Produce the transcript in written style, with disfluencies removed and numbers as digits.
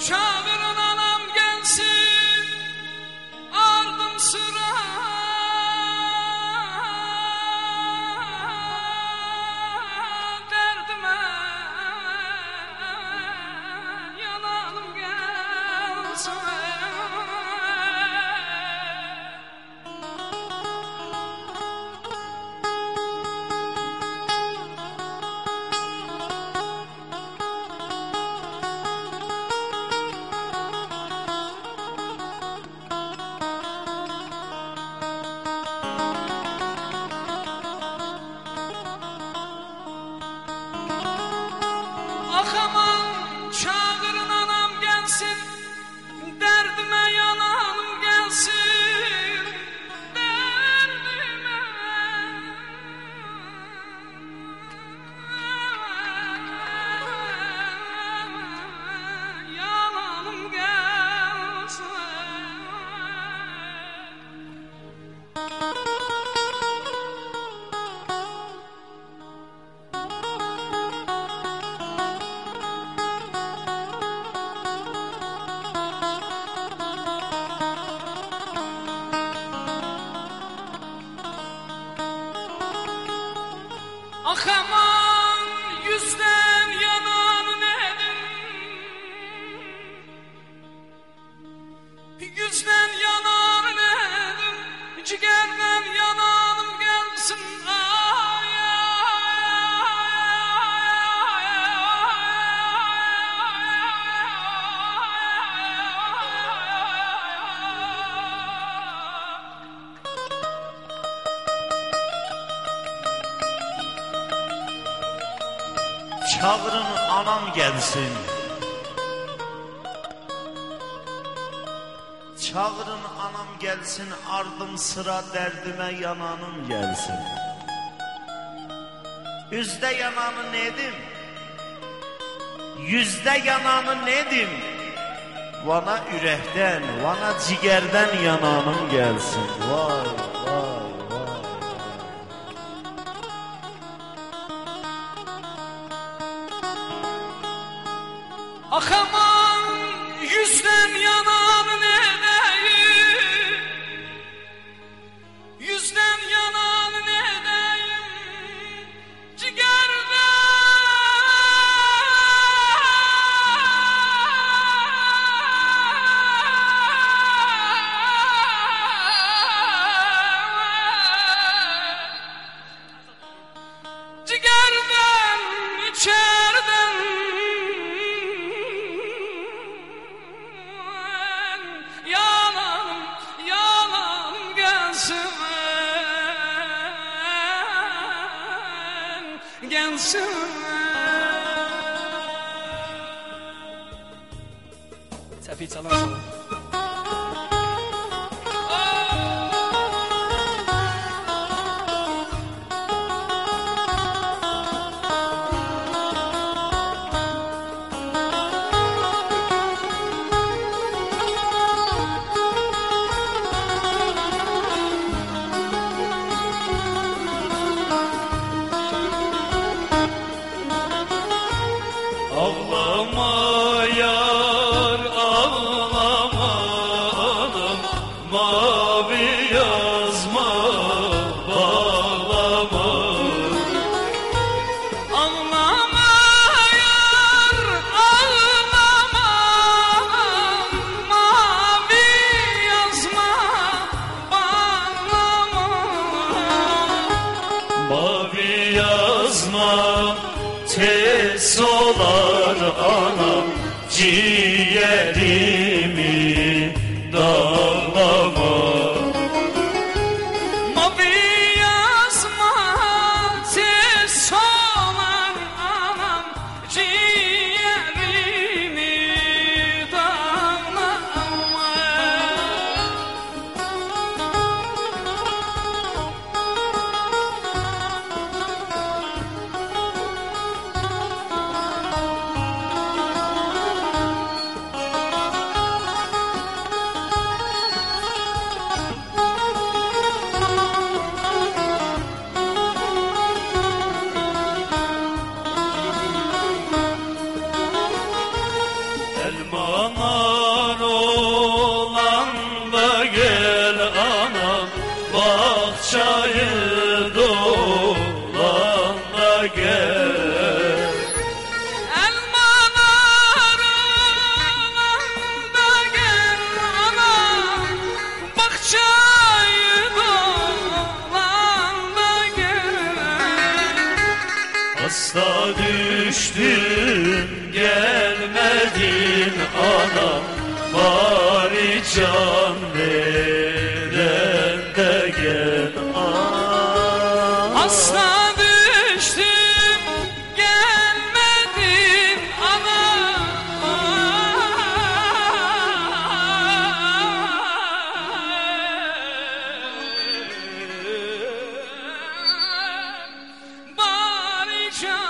çağırın anam gelsin, ardım sıra derdime yanalım gelsin. Ah aman çağırın anam gelsin, derdime yanalım gelsin, derdime yanalım gelsin. Ah aman yüzden yanan nedim, yüzden yanan nedim, ciğerden yanalım gelsin. Ay, Çağırın anam gelsin, çağırın anam gelsin, ardım sıra derdime yananım gelsin. Yüzde yananı nedim, yüzde yananı nedim, bana yürekten, bana ciğerden yananım gelsin. Vay vay vay. ah aman yüzden yanan nedeyim, yüzden yanan nedeyim, ciğerden ciğerden içerden yanalım, yanalım gelsin, gelsin. Tepi çalalım. Ağlama yar ağlama anam, mavi yazma bağlama. Ağlama yar, ağlama, mavi yazma, bağlama. Mavi yazma tez olar anam, ciğerimi dağlama. Mavi yazma tez solan anam, ciğerimi dağlama. düştüm gelmedin anam, bari can veren de gel anam. Hasta düştüm gelmedin ana. Bari can